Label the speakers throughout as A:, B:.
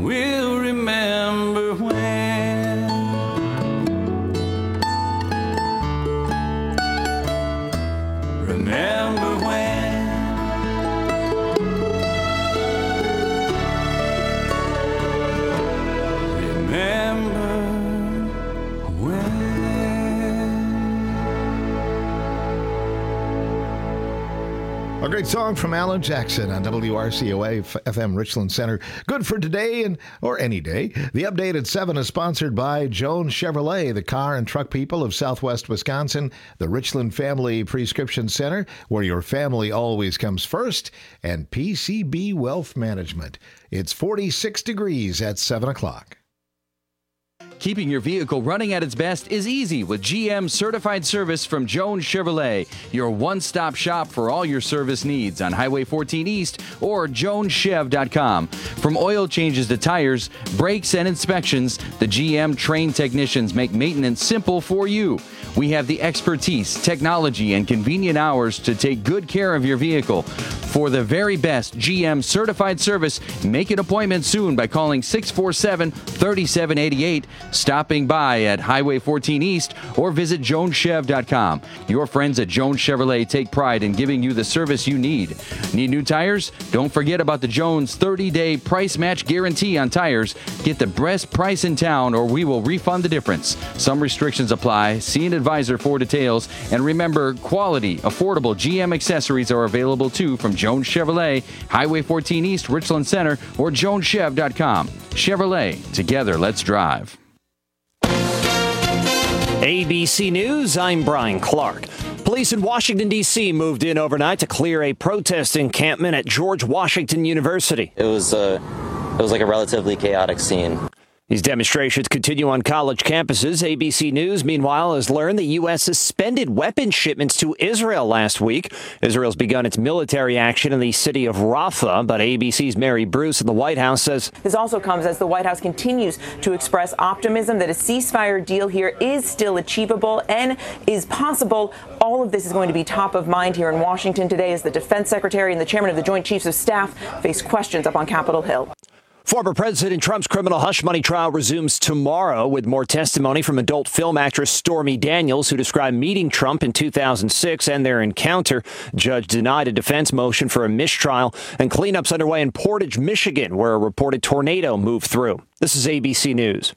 A: we'll remember when. Remember when.
B: A great song from Alan Jackson on WRCOA FM Richland Center. Good for today or any day. The update at 7 is sponsored by Jones Chevrolet, the car and truck people of Southwest Wisconsin, the Richland Family Prescription Center, where your family always comes first, and PCB Wealth Management. It's 46 degrees at 7 o'clock.
C: Keeping your vehicle running at its best is easy with GM Certified Service from Jones Chevrolet, your one-stop shop for all your service needs on Highway 14 East or joneschev.com. From oil changes to tires, brakes, and inspections, the GM trained technicians make maintenance simple for you. We have the expertise, technology, and convenient hours to take good care of your vehicle. For the very best GM Certified Service, make an appointment soon by calling 647-3788, stopping by at Highway 14 East, or visit joneschev.com. Your friends at Jones Chevrolet take pride in giving you the service you need. Need new tires? Don't forget about the Jones 30-day price match guarantee on tires. Get the best price in town or we will refund the difference. Some restrictions apply. See an advisor for details. And remember, quality, affordable GM accessories are available too from Jones Chevrolet, Highway 14 East, Richland Center, or joneschev.com. Chevrolet, together, let's drive.
D: ABC News, I'm Brian Clark. Police in Washington, D.C. moved in overnight to clear a protest encampment at George Washington University.
E: It was like a relatively chaotic scene.
D: These demonstrations continue on college campuses. ABC News, meanwhile, has learned the U.S. suspended weapons shipments to Israel last week. Israel's begun its military action in the city of Rafah, but ABC's Mary Bruce in the White House says
F: this also comes as the White House continues to express optimism that a ceasefire deal here is still achievable and is possible. All of this is going to be top of mind here in Washington today as the defense secretary and the chairman of the Joint Chiefs of Staff face questions up on Capitol Hill.
D: Former President Trump's criminal hush money trial resumes tomorrow with more testimony from adult film actress Stormy Daniels, who described meeting Trump in 2006 and their encounter. Judge denied a defense motion for a mistrial, and cleanups underway in Portage, Michigan, where a reported tornado moved through. This is ABC News.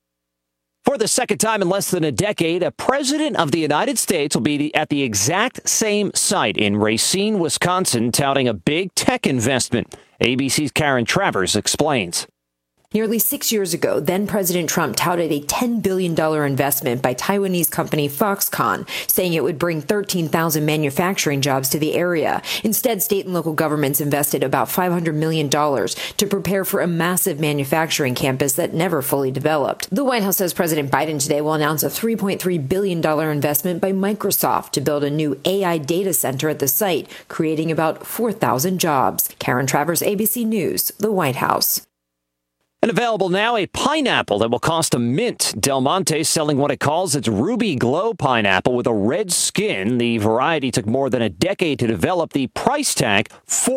D: For the second time in less than a decade, a president of the United States will be at the exact same site in Racine, Wisconsin, touting a big tech investment. ABC's Karen Travers explains.
G: Nearly 6 years ago, then-President Trump touted a $10 billion investment by Taiwanese company Foxconn, saying it would bring 13,000 manufacturing jobs to the area. Instead, state and local governments invested about $500 million to prepare for a massive manufacturing campus that never fully developed. The White House says President Biden today will announce a $3.3 billion investment by Microsoft to build a new AI data center at the site, creating about 4,000 jobs. Karen Travers, ABC News, the White House.
D: And available now, a pineapple that will cost a mint. Del Monte selling what it calls its Ruby Glow pineapple with a red skin. The variety took more than a decade to develop. The price tag,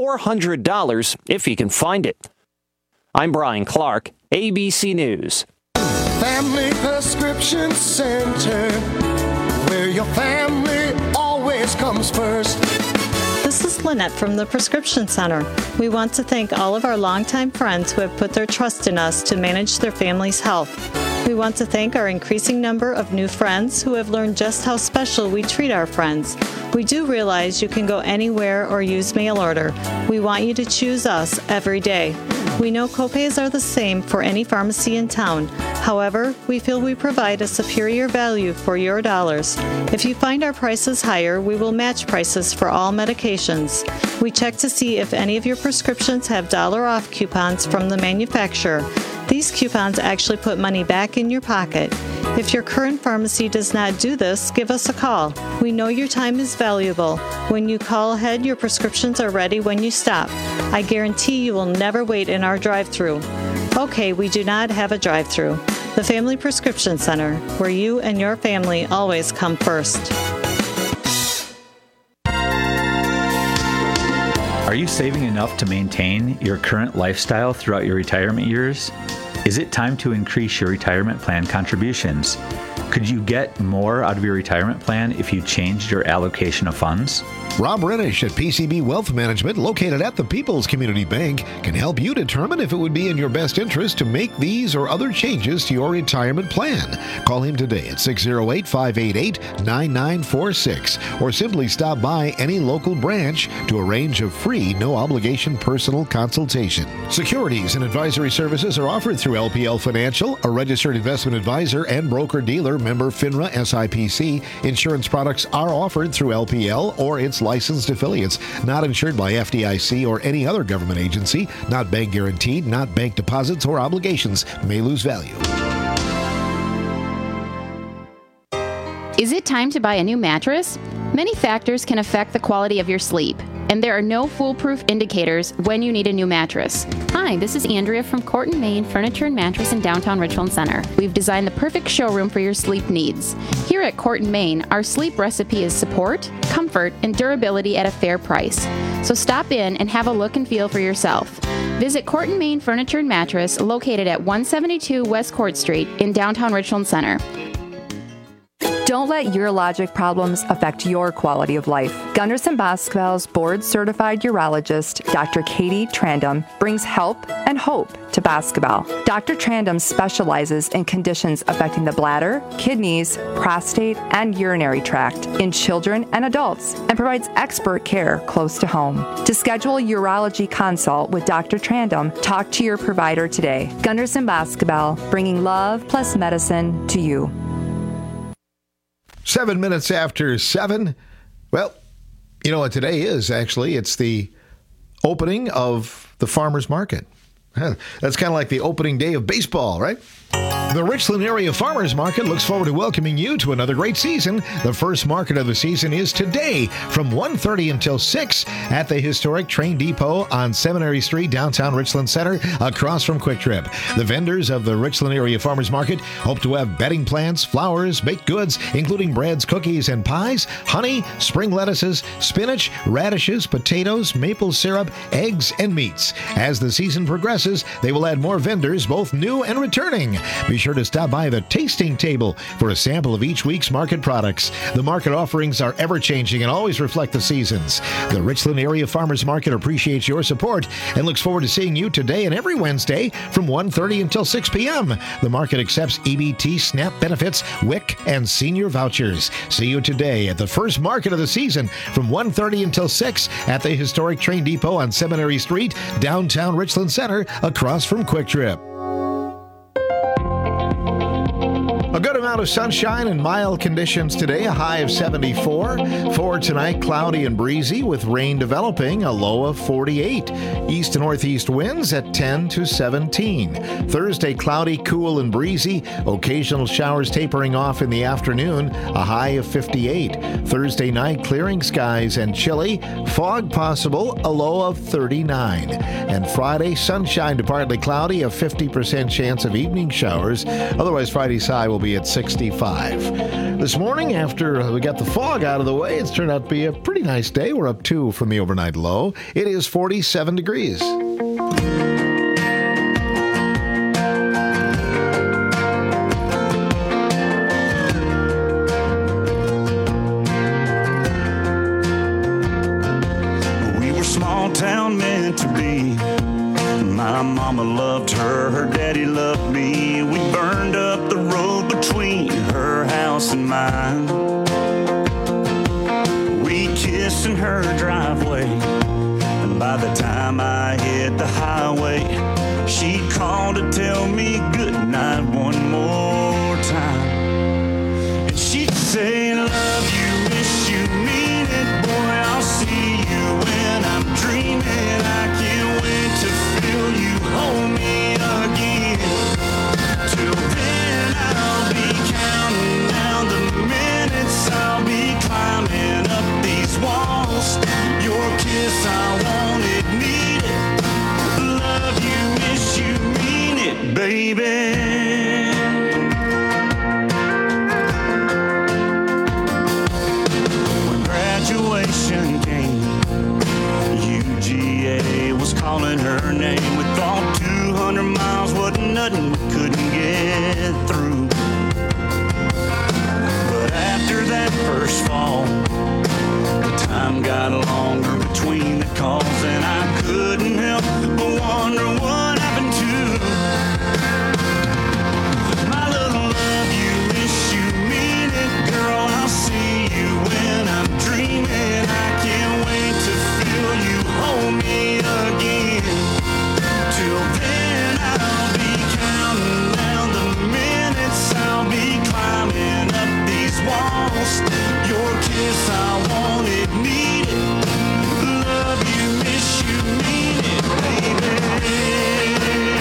D: $400 if you can find it. I'm Brian Clark, ABC News.
H: Family Prescription Center, where your family always comes first.
I: This is Lynette from the Prescription Center. We want to thank all of our longtime friends who have put their trust in us to manage their family's health. We want to thank our increasing number of new friends who have learned just how special we treat our friends. We do realize you can go anywhere or use mail order. We want you to choose us every day. We know copays are the same for any pharmacy in town. However, we feel we provide a superior value for your dollars. If you find our prices higher, we will match prices for all medications. We check to see if any of your prescriptions have $off coupons from the manufacturer. These coupons actually put money back in your pocket. If your current pharmacy does not do this, give us a call. We know your time is valuable. When you call ahead, your prescriptions are ready when you stop. I guarantee you will never wait in our drive-thru. Okay, we do not have a drive-thru. The Family Prescription Center, where you and your family always come first.
J: Are you saving enough to maintain your current lifestyle throughout your retirement years? Is it time to increase your retirement plan contributions? Could you get more out of your retirement plan if you changed your allocation of funds?
B: Rob Renish at PCB Wealth Management, located at the People's Community Bank, can help you determine if it would be in your best interest to make these or other changes to your retirement plan. Call him today at 608-588-9946 or simply stop by any local branch to arrange a free, no-obligation personal consultation. Securities and advisory services are offered through LPL Financial, a registered investment advisor and broker-dealer, member FINRA SIPC. Insurance products are offered through LPL or its licensed affiliates, not insured by FDIC or any other government agency, not bank guaranteed, not bank deposits or obligations, may lose value.
K: Is it time to buy a new mattress? Many factors can affect the quality of your sleep, and there are no foolproof indicators when you need a new mattress. Hi, this is Andrea from Court & Main Furniture and Mattress in downtown Richland Center. We've designed the perfect showroom for your sleep needs. Here at Court & Main, our sleep recipe is support, comfort, and durability at a fair price. So stop in and have a look and feel for yourself. Visit Court & Main Furniture and Mattress, located at 172 West Court Street in downtown Richland Center.
L: Don't let urologic problems affect your quality of life. Gunderson Basketball's board-certified urologist, Dr. Katie Trandum, brings help and hope to basketball. Dr. Trandum specializes in conditions affecting the bladder, kidneys, prostate, and urinary tract in children and adults, and provides expert care close to home. To schedule a urology consult with Dr. Trandum, talk to your provider today. Gunderson Basketball, bringing love plus medicine to you.
B: 7 minutes after 7. Well, you know what today is, actually? It's the opening of the farmers market. That's kind of like the opening day of baseball, right? The Richland Area Farmers Market looks forward to welcoming you to another great season. The first market of the season is today from 1:30 until 6 at the historic train depot on Seminary Street, downtown Richland Center, across from Quick Trip. The vendors of the Richland Area Farmers Market hope to have bedding plants, flowers, baked goods, including breads, cookies, and pies, honey, spring lettuces, spinach, radishes, potatoes, maple syrup, eggs, and meats. As the season progresses, they will add more vendors, both new and returning. Be sure to stop by the tasting table for a sample of each week's market products. The market offerings are ever-changing and always reflect the seasons. The Richland Area Farmers Market appreciates your support and looks forward to seeing you today and every Wednesday from 1:30 until 6 p.m. The market accepts EBT, SNAP benefits, WIC, and senior vouchers. See you today at the first market of the season from 1:30 until 6 at the historic train depot on Seminary Street, downtown Richland Center, across from Quick Trip. A good amount of sunshine and mild conditions today, a high of 74. For tonight, cloudy and breezy with rain developing, a low of 48. East to northeast winds at 10 to 17. Thursday, cloudy, cool, and breezy. Occasional showers tapering off in the afternoon, a high of 58. Thursday night, clearing skies and chilly. Fog possible, a low of 39. And Friday, sunshine to partly cloudy, a 50% chance of evening showers. Otherwise, Friday's high will be at 65. This morning, after we got the fog out of the way, it's turned out to be a pretty nice day. We're up 2 from the overnight low. It is 47 degrees.
A: We were small town meant to be. My mama loved her, her daddy loved me. We burned up the road between her house and mine. We kissed in her driveway, and by the time I hit the highway, she called to tell me goodnight one more time. And she'd say, love you, wish you mean it, boy, I'll see you when I'm dreaming. I can't wait to feel you hold me again. Till then I'll be counting down the minutes, I'll be climbing up these walls. Your kiss I wanted, need it. Love you, wish you mean it, baby. button, couldn't get through. But after that first fall, the time got longer between the calls, and I couldn't help but wonder what happened to my little love. You wish you mean it, girl. I'll see you when I'm dreaming. I can't wait to feel you hold me again. Till then I'll be counting down the minutes. I'll be climbing up these walls. Your kiss I wanted, needed. Love you, miss you, mean it, baby.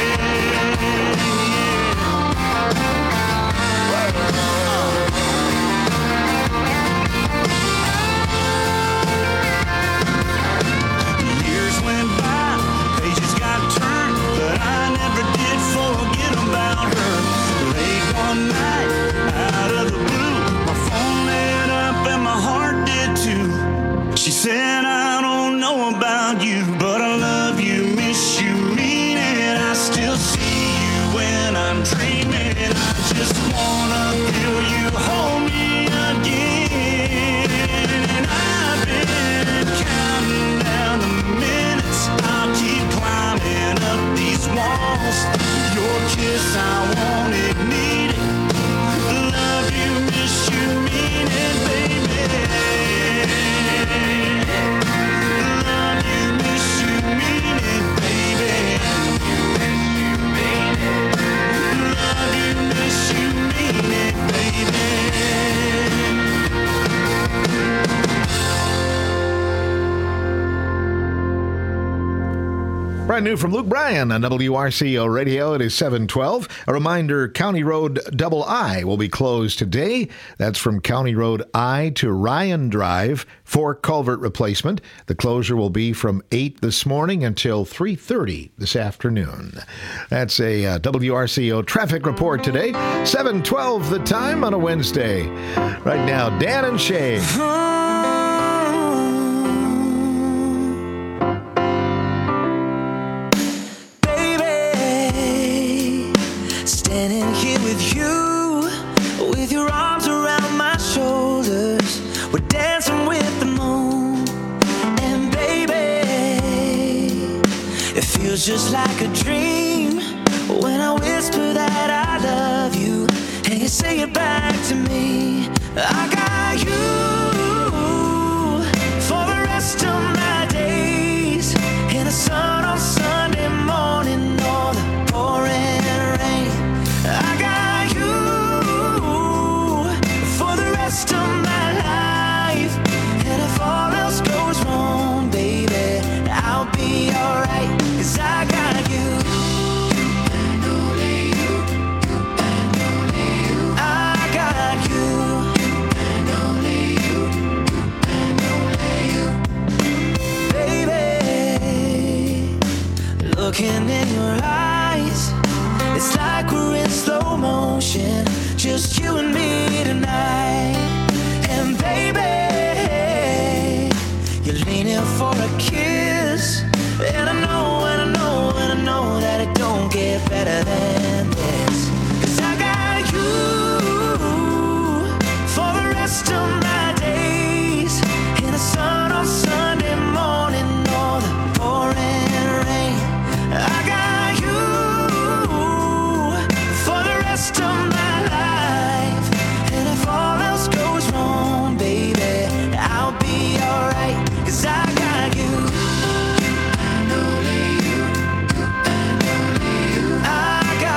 A: Years went by, pages got turned, but I never did forget about her. Late one night, out of the blue, my phone lit up and my heart did too. She said, I don't know about you, but I love you, miss you, mean it. I still see you when I'm dreaming. I just wanna feel you hold me again. And I've been counting down the minutes. I'll keep climbing up these walls. Your kiss I wanted, needed. Love you, miss you, mean it, baby. Love you, miss you, mean it, baby. Love you, miss you, mean it, baby.
B: Brand new from Luke Bryan on WRCO Radio. It is 7:12. A reminder, County Road Double I will be closed today. That's from County Road I to Ryan Drive for culvert replacement. The closure will be from 8 this morning until 3:30 this afternoon. That's a WRCO traffic report today. 7:12 the time on a Wednesday. Right now, Dan and Shay.
M: Standing here with you, with your arms around my shoulders, we're dancing with the moon. And baby, it feels just like a dream when I whisper that I love you, and you say it back to me. I got you for the rest of my days, in the sun on Sunday morning or the pouring rain. I got you for the rest of my life, and if all else goes wrong, baby, I'll be alright, 'cause I got you. And only you, and only you. I got you, and only you, and only you. Baby, looking in your eyes, it's like we're in slow motion, just you and me tonight. And baby, you're leaning for a kiss, and I know, and I know, and I know that it don't get better than this. 'Cause I got you for the rest of my days, in the sun on Sunday morning or the pouring rain. I got you for the rest of my life, and if all else goes wrong, baby, I'll be alright, 'cause I got you. And only you, and only you. I got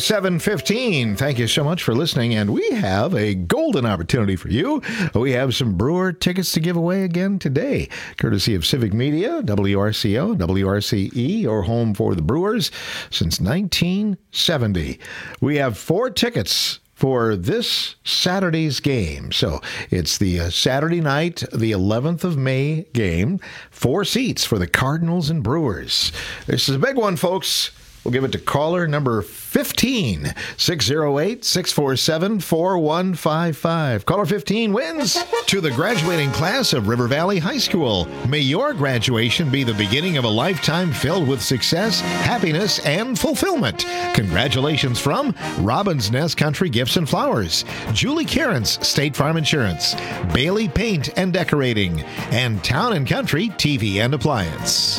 B: is 7:15. Thank you so much for listening, and we have a golden opportunity for you. We have some Brewer tickets to give away again today, courtesy of Civic Media, WRCO, WRCE, your home for the Brewers since 1970. We have 4 tickets for this Saturday's game. So it's the Saturday night, the 11th of May game. 4 seats for the Cardinals and Brewers. This is a big one, folks. We'll give it to caller number 15, 608-647-4155. Caller 15 wins. To the graduating class of River Valley High School, may your graduation be the beginning of a lifetime filled with success, happiness, and fulfillment. Congratulations from Robin's Nest Country Gifts and Flowers, Julie Cairns, State Farm Insurance, Bailey Paint and Decorating, and Town & Country TV and Appliance.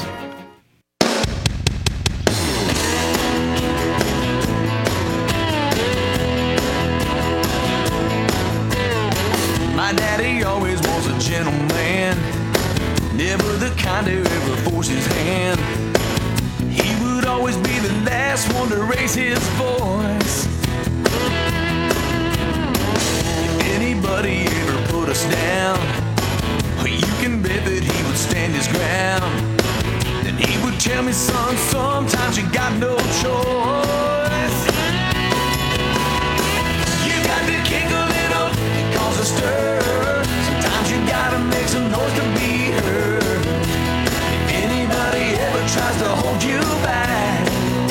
M: Daddy always was a gentleman, never the kind to ever force his hand. He would always be the last one to raise his voice. If anybody ever put us down, you can bet that he would stand his ground. Then he would tell me, son, sometimes you got no choice. You got to kick a little and cause a stir. Sometimes you gotta make some noise to be heard. If anybody ever tries to hold you back,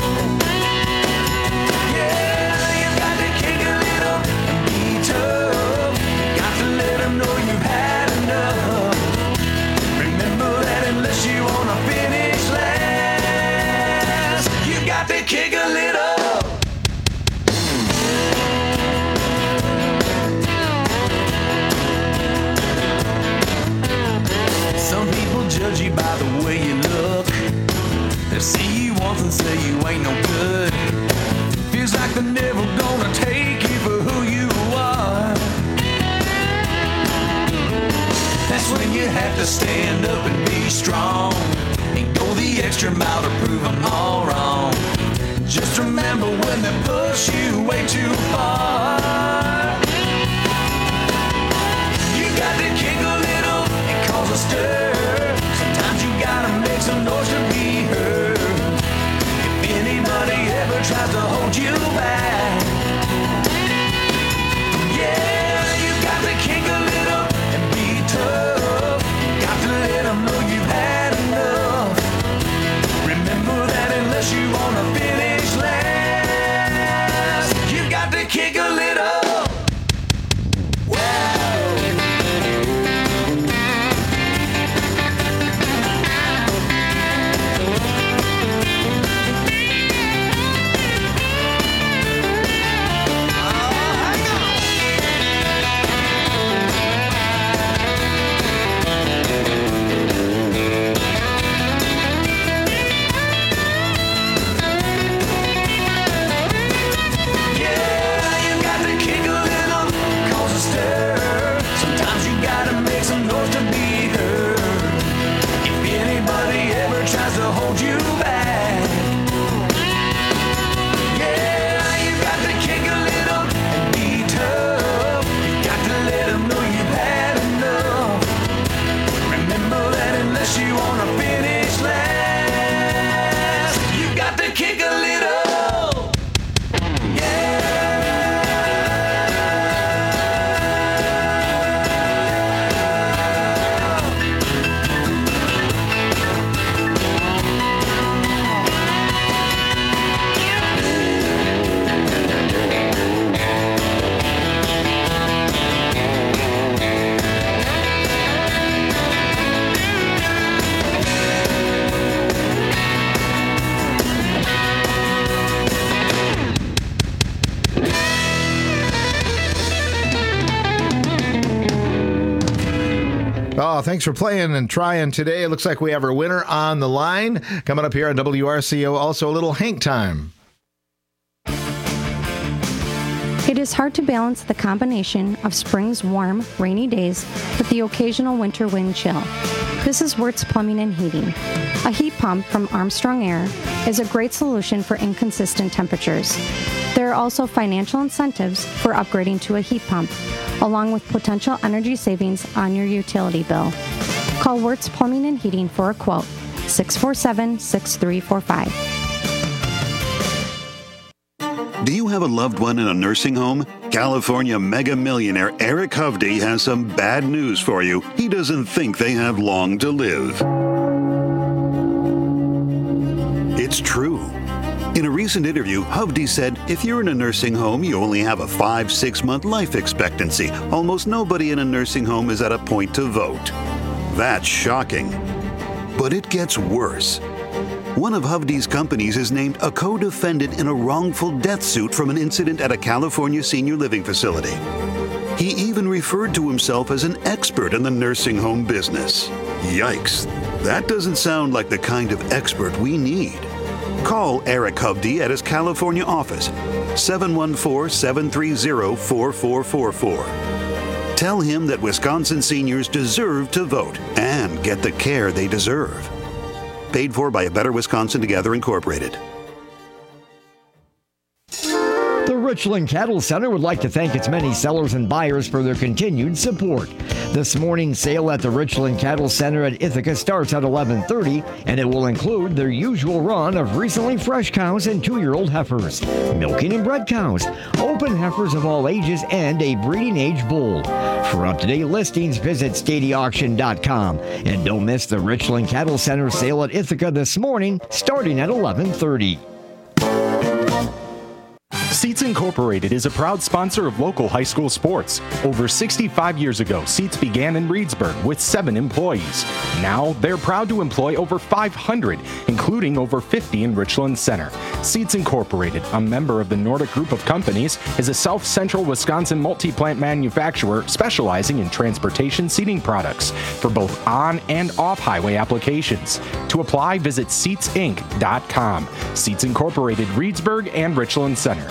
M: yeah, you got to kick a little and be tough. Got to let them know you've had enough. Remember that unless you wanna finish last, you got to kick a little. Some people judge you by the way you look. They see you once and say you ain't no good. Feels like they're never gonna take you for who you are. That's when you have to stand up and be strong and go the extra mile to prove them all wrong. Just remember when they push you way too far, you got to kick a little and cause a stir. Sometimes you gotta make some noise to be heard. If anybody ever tries to hold you back, yeah, you got to kick a little and be tough. Got to let them know you've had enough. Remember that unless you wanna finish last, you got to kick a little.
B: Thanks for playing and trying today. It looks like we have our winner on the line. Coming up here on WRCO, also a little Hank time.
N: It is hard to balance the combination of spring's warm, rainy days with the occasional winter wind chill. This is Wirtz Plumbing and Heating. A heat pump from Armstrong Air is a great solution for inconsistent temperatures. There are also financial incentives for upgrading to a heat pump, along with potential energy savings on your utility bill. Call Wirtz Plumbing and Heating for a quote, 647-6345.
O: Do you have a loved one in a nursing home? California mega millionaire Eric Hovde has some bad news for you. He doesn't think they have long to live. It's true. In a recent interview, Hovde said, if you're in a nursing home, you only have a 5-6 month life expectancy. Almost nobody in a nursing home is at a point to vote. That's shocking. But it gets worse. One of Hovde's companies is named a co-defendant in a wrongful death suit from an incident at a California senior living facility. He even referred to himself as an expert in the nursing home business. Yikes. That doesn't sound like the kind of expert we need. Call Eric Hovde at his California office, 714-730-4444. Tell him that Wisconsin seniors deserve to vote and get the care they deserve. Paid for by A Better Wisconsin Together, Incorporated.
P: The Richland Cattle Center would like to thank its many sellers and buyers for their continued support. This morning's sale at the Richland Cattle Center at Ithaca starts at 11:30, and it will include their usual run of recently fresh cows and 2-year-old heifers, milking and bred cows, open heifers of all ages, and a breeding age bull. For up-to-date listings, visit StadyAuction.com. And don't miss the Richland Cattle Center sale at Ithaca this morning, starting at 11:30.
Q: Seats Incorporated is a proud sponsor of local high school sports. Over 65 years ago, Seats began in Reedsburg with 7 employees. Now, they're proud to employ over 500, including over 50 in Richland Center. Seats Incorporated, a member of the Nordic Group of Companies, is a South Central Wisconsin multi-plant manufacturer specializing in transportation seating products for both on- and off-highway applications. To apply, visit SeatsInc.com. Seats Incorporated, Reedsburg and Richland Center.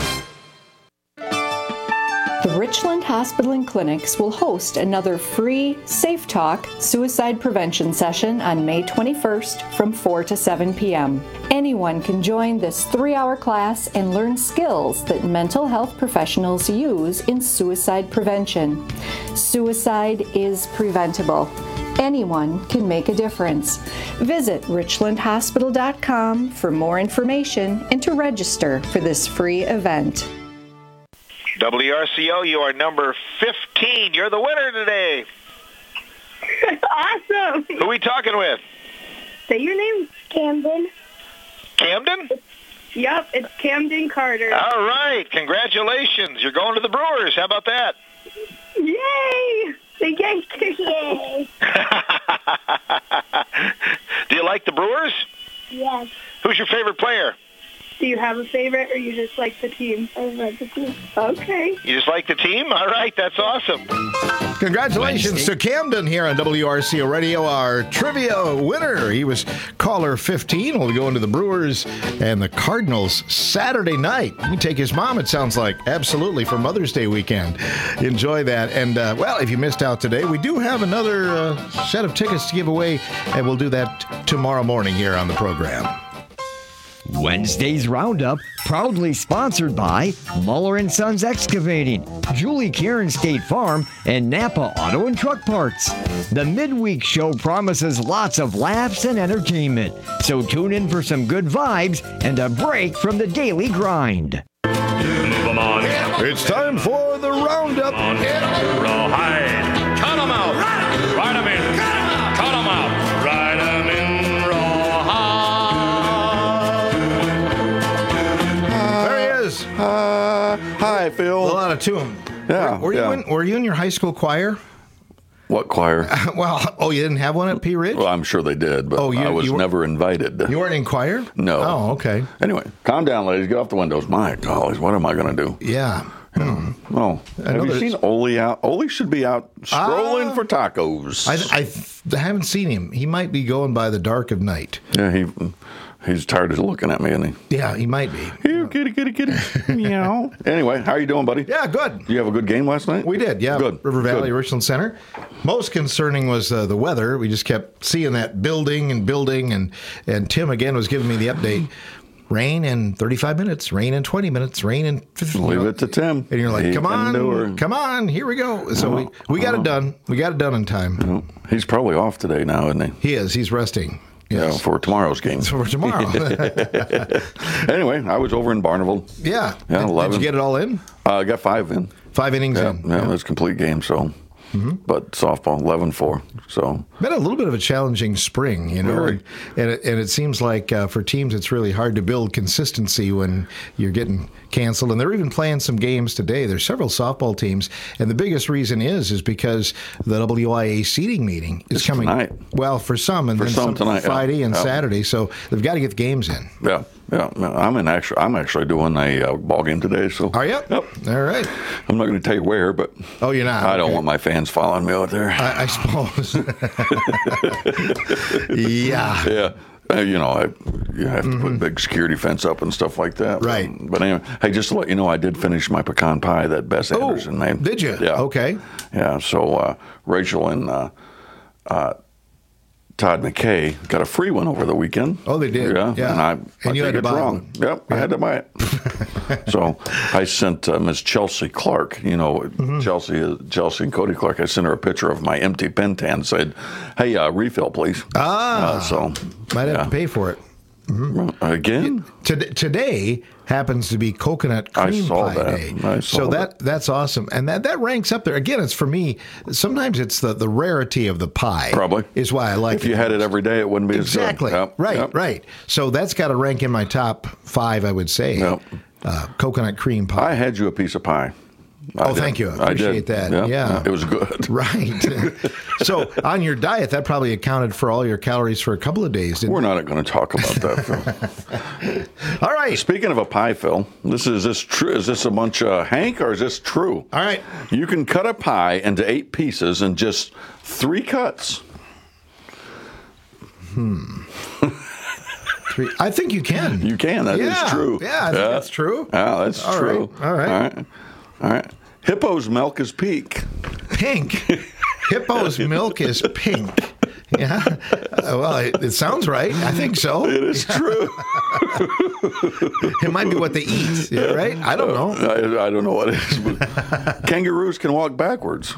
R: The Richland Hospital and Clinics will host another free Safe Talk suicide prevention session on May 21st from 4 to 7 p.m. Anyone can join this 3-hour class and learn skills that mental health professionals use in suicide prevention. Suicide is preventable. Anyone can make a difference. Visit richlandhospital.com for more information and to register for this free event.
S: WRCO, you are number 15. You're the winner today.
T: Awesome.
S: Who are we talking with?
T: Say your name. Camden.
S: Camden?
T: Yep, it's Camden Carter.
S: All right. Congratulations. You're going to the Brewers. How about that?
T: Yay! The Yankees. Yay.
S: Do you like the Brewers?
T: Yes.
S: Who's your favorite player?
T: Do you have a favorite, or you just like the team? I like the team. Okay.
S: You just like the team? All right, that's awesome.
B: Congratulations to Camden here on WRCO Radio, our trivia winner. He was caller 15. We'll be going to the Brewers and the Cardinals Saturday night. You can take his mom, it sounds like, absolutely, for Mother's Day weekend. Enjoy that. And, well, if you missed out today, we do have another set of tickets to give away, and we'll do that tomorrow morning here on the program.
P: Wednesday's Roundup, proudly sponsored by Muller & Sons Excavating, Julie Karen State Farm, and Napa Auto and Truck Parts. The midweek show promises lots of laughs and entertainment, so tune in for some good vibes and a break from the daily grind.
A: Move 'em on.
B: It's time for the Roundup.
A: Rawhide. Cut 'em out. Ride 'em in. Cut 'em out. Ride 'em in.
U: Hi, Phil.
B: A lot of tune.
U: Yeah.
B: Were you in your high school choir?
U: What choir?
B: You didn't have one at Pea Ridge?
U: Well, I'm sure they did, but I was never invited.
B: You weren't in choir?
U: No.
B: Oh, okay.
U: Anyway, calm down, ladies. Get off the windows. My golly, what am I going to do?
B: Yeah.
U: Oh, have you seen Ole out? Ole should be out strolling for tacos.
B: I haven't seen him. He might be going by the dark of night.
U: Yeah, he's tired of looking at me, isn't he?
B: Yeah, he might be.
U: Here, kitty. Meow. Anyway, how are you doing, buddy?
B: Yeah, good.
U: You have a good game last night?
B: We did, yeah.
U: Good.
B: River Valley,
U: good.
B: Richland Center. Most concerning was the weather. We just kept seeing that building, and Tim, again, was giving me the update. rain in 35 minutes, rain in 20 minutes, rain in 15
U: minutes. Leave it to Tim.
B: And you're like,
U: He
B: come on, here we go. So we got it done. We got it done in time.
U: He's probably off today now, isn't he?
B: He is. He's resting. Yes.
U: Yeah, for tomorrow's game.
B: For tomorrow.
U: Anyway, I was over in Barneville.
B: Yeah.
U: 11.
B: Did you get it all in?
U: I got 5 in.
B: 5 innings in.
U: Yeah, that's a complete game, so. Mm-hmm. But softball 11-4. So
B: been a little bit of a challenging spring, you know,
U: Very.
B: and it seems like for teams it's really hard to build consistency when you're getting canceled. And they're even playing some games today. There's several softball teams, and the biggest reason is because the WIA seeding meeting is coming
U: tonight.
B: Well, for some, and
U: for
B: then
U: some tonight,
B: Friday and Saturday. So they've got to get the games in.
U: Yeah. I'm actually doing a ball game today. So
B: are you?
U: Yep.
B: All right.
U: I'm not going to tell you where, but
B: you're not.
U: I don't want my fans following me out there.
B: I suppose. Yeah.
U: Yeah. You know, you have to put a big security fence up and stuff like that.
B: Right.
U: But anyway, hey, just to let you know, I did finish my pecan pie that Bess Anderson made.
B: Did you?
U: Yeah.
B: Okay.
U: Yeah. So Rachel and Todd McKay got a free one over the weekend.
B: Oh, they did.
U: Yeah. And
B: you had to buy
U: wrong.
B: one.
U: Yep. I had to buy it. So I sent Miss Chelsea Clark, you know, Chelsea and Cody Clark, I sent her a picture of my empty Pentan, said, hey, refill, please. So
B: might have to pay for it.
U: Again?
B: Today happens to be coconut cream pie day. That's awesome. And that ranks up there. Again, it's for me, sometimes it's the rarity of the pie.
U: Probably.
B: Is why I like
U: it. If you had it every day, it wouldn't be as good.
B: Exactly. Right. So that's got to rank in my top 5, I would say.
U: Yep.
B: Coconut cream pie.
U: I had you a piece of pie.
B: Thank you. I appreciate that. Yeah.
U: It was good.
B: Right. So on your diet, that probably accounted for all your calories for a couple of days, didn't
U: We're not going to talk about that, Phil.
B: All right.
U: Speaking of a pie, Phil, is this true? Is this a bunch of Hank, or is this true?
B: All right.
U: You can cut a pie into 8 pieces in just 3 cuts.
B: I think you can.
U: You can. That is true.
B: Yeah, I think that's true.
U: Yeah, that's true.
B: All right.
U: All right. Hippo's milk is pink.
B: Pink. Hippo's milk is pink. Yeah. Well, it sounds right. I think so.
U: It is true.
B: It might be what they eat, right? I don't know.
U: I don't know what it is. But kangaroos can walk backwards.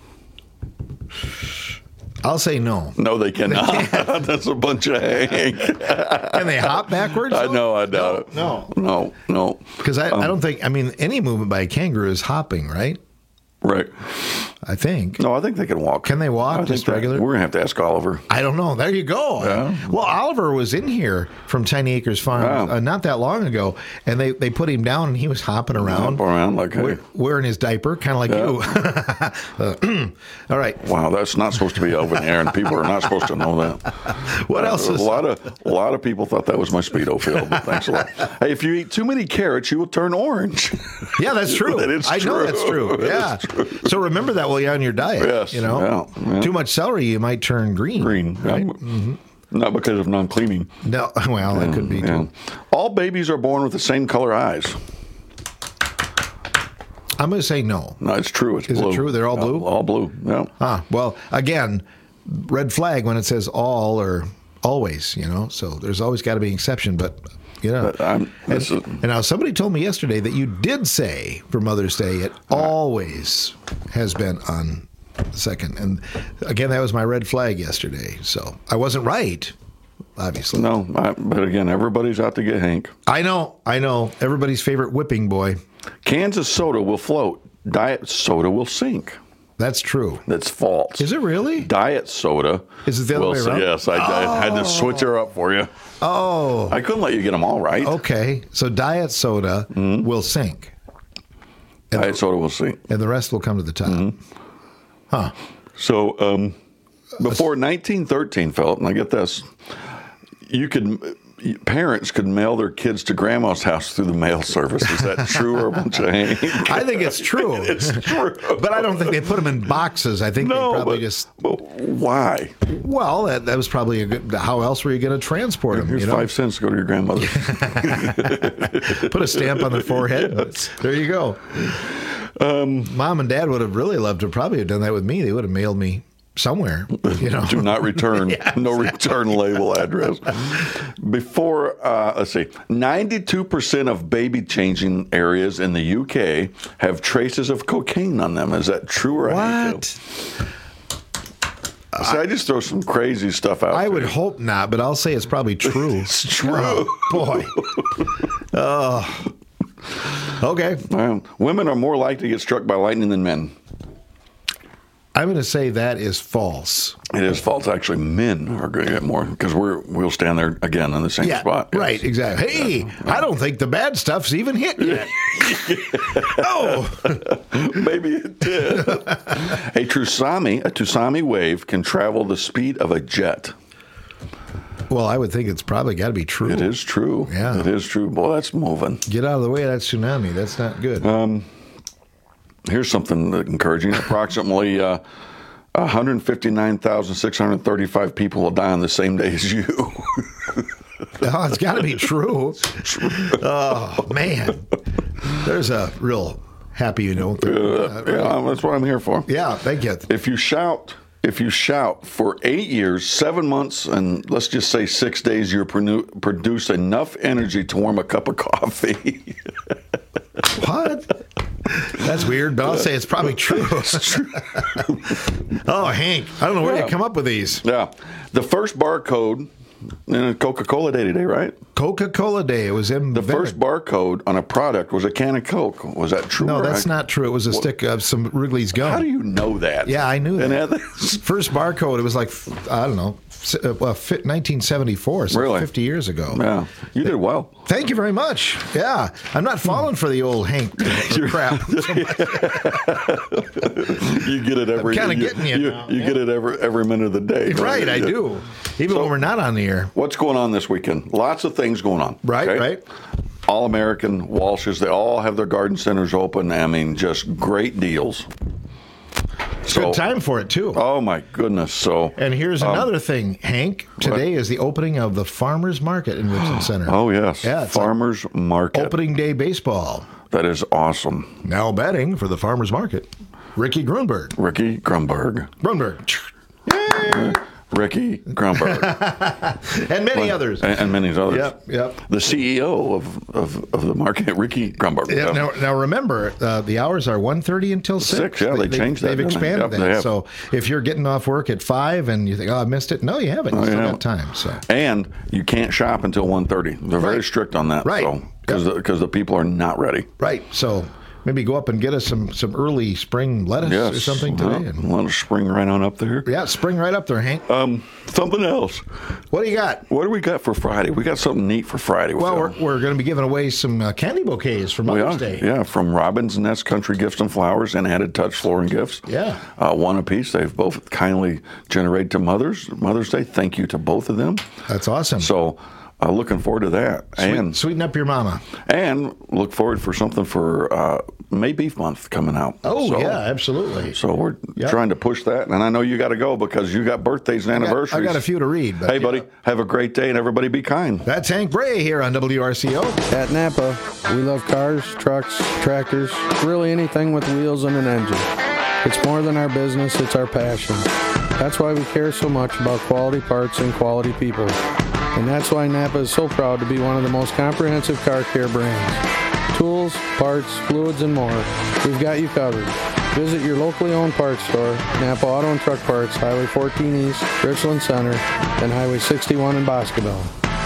B: I'll say no.
U: No, they cannot. That's a bunch of Hank.
B: Can they hop backwards?
U: I know. I doubt it.
B: No. Because I don't think, any movement by a kangaroo is hopping, right?
U: Right.
B: I think.
U: No, I think they can walk.
B: Can they walk just regular?
U: We're going to have to ask Oliver.
B: I don't know. There you go.
U: Yeah.
B: Well, Oliver was in here from Tiny Acres Farm not that long ago, and they put him down, and he was hopping around. Wearing his diaper, kind of like you. All right.
U: Wow, that's not supposed to be over in the air, and people are not supposed to know that.
B: What else is...
U: A lot of people thought that was my Speedo, Phil, but thanks a lot. Hey, if you eat too many carrots, you will turn orange.
B: Yeah, that's true.
U: I
B: know that's true. Yeah. So remember that while you're on your diet.
U: Yes.
B: You know, too much celery, you might turn green. Right?
U: Not because of non-cleaning.
B: No, well, that could be too.
U: All babies are born with the same color eyes.
B: I'm going to say no.
U: No, it's true. It's
B: Is
U: blue.
B: it true? They're all blue?
U: All blue, yeah.
B: Well, again, red flag when it says all or always, so there's always got to be an exception, but... And now somebody told me yesterday that you did say for Mother's Day it always has been on the second. And again, that was my red flag yesterday. So I wasn't right, obviously.
U: No, but again, everybody's out to get Hank.
B: I know. Everybody's favorite whipping boy.
U: Kansas soda will float. Diet soda will sink.
B: That's true.
U: That's false.
B: Is it really?
U: Diet soda.
B: Is it the other way around?
U: Yes, I had to switch her up for you.
B: Oh.
U: I couldn't let you get them all right.
B: Okay. So diet soda will sink.
U: Diet soda will sink.
B: And the rest will come to the top. Huh.
U: So before 1913, Philip, and I get this, parents could mail their kids to grandma's house through the mail service. Is that true or a bunch of Hank?
B: I think it's true.
U: It's true.
B: But I don't think they put them in boxes. I think they probably just...
U: But why?
B: Well, that was probably a good... How else were you going to transport them?
U: Here's 5 cents to go to your grandmother.
B: Put a stamp on the forehead. There you go. Mom and Dad would have really loved to probably have done that with me. They would have mailed me somewhere. You know,
U: do not return.
B: Yeah,
U: no return label address. Before, let's see, 92% of baby changing areas in the UK have traces of cocaine on them. Is that true or
B: what?
U: So I just throw some crazy stuff out.
B: I would hope not, but I'll say it's probably true.
U: It's true.
B: Oh, boy. Oh. Okay.
U: Women are more likely to get struck by lightning than men.
B: I'm going to say that is false.
U: It is false. Actually, men are going to get more because we'll stand there again in the same spot. Yes.
B: Right, exactly. Hey, I don't think the bad stuff's even hit yet. Oh,
U: maybe it did. A tsunami wave can travel the speed of a jet.
B: Well, I would think it's probably got to be true.
U: It is true.
B: Yeah,
U: it is true. Boy, that's moving.
B: Get out of the way of that tsunami. That's not good.
U: Here's something encouraging. Approximately 159,635 people will die on the same day as you.
B: Oh, it's got to be
U: True.
B: true. Oh, man. There's a real happy note there.
U: Yeah, that's what I'm here for.
B: Yeah, thank you.
U: If you shout for 8 years, 7 months, and let's just say 6 days, you produce enough energy to warm a cup of coffee.
B: What? That's weird, but I'll say it's probably true.
U: It's true.
B: Oh, Hank, I don't know where you come up with these.
U: Yeah. The first barcode, Coca-Cola Day today, right?
B: Coca-Cola Day. It was in
U: the first barcode on a product was a can of Coke. Was that true?
B: No, that's not true. It was a stick of some Wrigley's gum.
U: How do you know that?
B: Yeah, I knew that.
U: And
B: first barcode, it was like, I don't know, 1974, so
U: really?
B: 50 years ago.
U: Yeah, you did well.
B: Thank you very much. Yeah, I'm not falling for the old Hank crap.
U: You get it every.
B: I'm kind of getting you. Now.
U: You get it every minute of the day.
B: Right, I do. Even when we're not on the air.
U: What's going on this weekend? Lots of things going on.
B: Right,
U: okay?
B: right.
U: All-American, Walsh's, they all have their garden centers open. I mean, just great deals.
B: Good time for it, too.
U: Oh, my goodness.
B: And here's another thing, Hank. Today is the opening of the Farmers Market in Richland Center.
U: Oh, yes.
B: Yeah, it's
U: Farmers Market.
B: Opening day baseball.
U: That is awesome.
B: Now betting for the Farmers Market, Ricky Grunberg.
U: Ricky Grunberg.
B: Yay!
U: Ricky Grunberg.
B: And many others.
U: And many others.
B: Yep.
U: The CEO of the market, Ricky Grunberg.
B: Yeah, now remember, the hours are 1:30 until 6.
U: Yeah, they changed that.
B: They've expanded that.
U: They
B: so if you're getting off work at 5 and you think, I missed it. No, you haven't. You still got time. So.
U: And you can't shop until 1:30. They're very strict on that.
B: Right.
U: Because the people are not ready.
B: Right. So maybe go up and get us some early spring lettuce or something today.
U: And let us spring right on up there.
B: Yeah, spring right up there, Hank.
U: Something else.
B: What do you got?
U: What do we got for Friday? We got something neat for Friday.
B: Well, we're going to be giving away some candy bouquets for Mother's Day.
U: Yeah, from Robin's Nest Country Gifts and Flowers and Added Touch Flooring Gifts.
B: Yeah.
U: One apiece. They've both kindly generated to Mother's Day. Thank you to both of them.
B: That's awesome.
U: So looking forward to that.
B: Sweeten up your mama.
U: And look forward for something for May Beef Month coming out.
B: Oh, yeah, absolutely.
U: So we're trying to push that. And I know you got to go because you got birthdays and anniversaries.
B: I got a few to read. But
U: hey, buddy, have a great day and everybody be kind.
B: That's Hank Bray here on WRCO.
C: At Napa, we love cars, trucks, tractors, really anything with wheels and an engine. It's more than our business, it's our passion. That's why we care so much about quality parts and quality people. And that's why Napa is so proud to be one of the most comprehensive car care brands. Tools, parts, fluids, and more. We've got you covered. Visit your locally owned parts store, Napa Auto and Truck Parts, Highway 14 East, Richland Center, and Highway 61 in Boscobel.